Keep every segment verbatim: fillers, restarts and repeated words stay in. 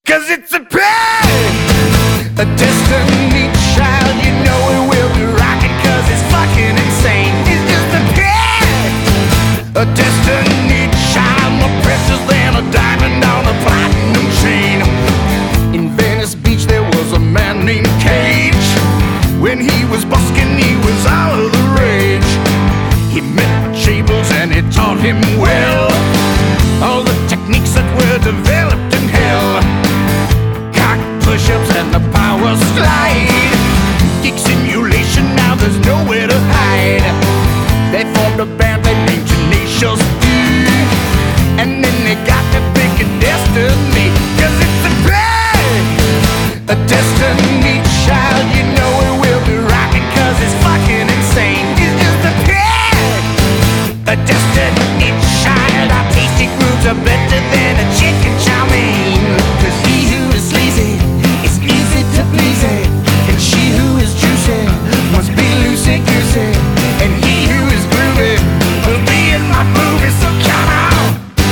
'cause it's a pain, a destiny child. You know it will be rocking 'cause it's fucking insane. It's just a pain, a destiny child, more precious than a diamond on a platinum chain. In Venice Beach there was a man named Cage. When he was busking he was out of the rage. He met Jables and it taught him well all the techniques that were developed in hell. Cock push-ups and the power slide. Geek simulation, now there's nowhere to hide. They formed a band they named Tenacious D, and then they got to picking Destiny, 'cause it's a pain, a destiny child. You know it will be rocking 'cause it's fucking insane. It's just a pain, a destiny child. Our tasty grooves are better than a chicken chow mein. 'Cause he who is sleazy is easy to please, and she who is juicy must be loosey-goosey, and he who is groovy will be in my movie, so come on.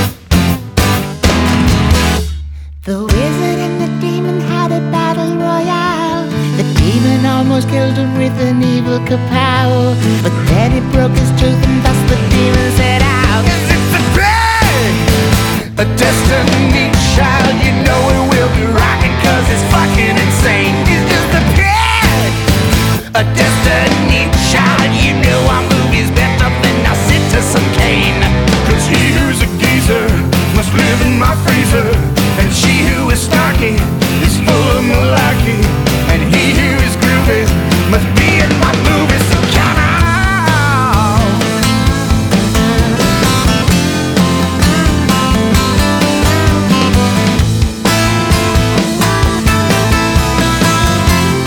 The wizard and the demon had a battle royale. The demon almost killed him with an evil kapow, but then he broke his tooth and thus the demon set out. 'Cause it's a pain, a destiny child. You know it will be rocking 'cause it's fucking insane. It's just a pain, a destiny